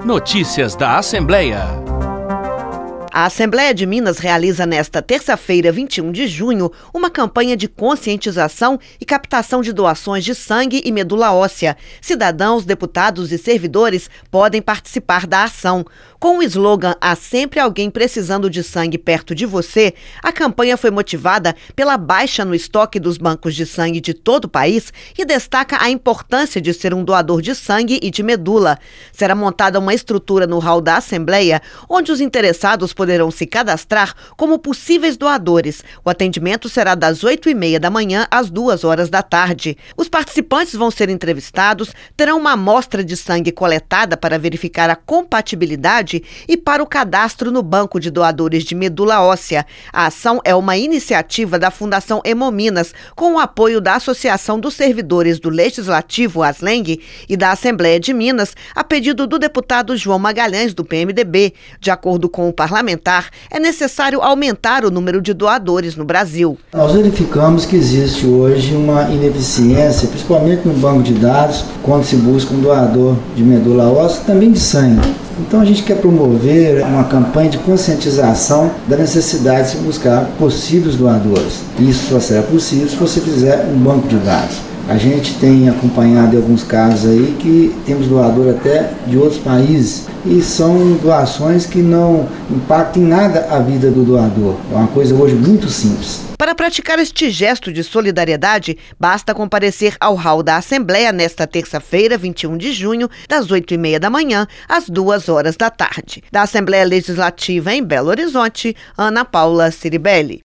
Notícias da Assembleia. A Assembleia de Minas realiza nesta terça-feira, 21 de junho, uma campanha de conscientização e captação de doações de sangue e medula óssea. Cidadãos, deputados e servidores podem participar da ação. Com o slogan "Há sempre alguém precisando de sangue perto de você", a campanha foi motivada pela baixa no estoque dos bancos de sangue de todo o país e destaca a importância de ser um doador de sangue e de medula. Será montada uma estrutura no hall da Assembleia, onde os interessados poderão se cadastrar como possíveis doadores. O atendimento será das 8h30 da manhã às 2h da tarde. Os participantes vão ser entrevistados, terão uma amostra de sangue coletada para verificar a compatibilidade e para o cadastro no Banco de Doadores de Medula Óssea. A ação é uma iniciativa da Fundação Hemominas, com o apoio da Associação dos Servidores do Legislativo, ASLENG, e da Assembleia de Minas, a pedido do deputado João Magalhães, do PMDB. De acordo com o parlamentar, é necessário aumentar o número de doadores no Brasil. Nós verificamos que existe hoje uma ineficiência, principalmente no banco de dados, quando se busca um doador de medula óssea, também de sangue. Então a gente quer promover uma campanha de conscientização da necessidade de se buscar possíveis doadores. Isso só será possível se você fizer um banco de dados. A gente tem acompanhado em alguns casos aí que temos doador até de outros países e são doações que não impactam em nada a vida do doador. É uma coisa hoje muito simples. Para praticar este gesto de solidariedade, basta comparecer ao hall da Assembleia nesta terça-feira, 21 de junho, das 8h30 da manhã às 2h da tarde. Da Assembleia Legislativa em Belo Horizonte, Ana Paula Ciribelli.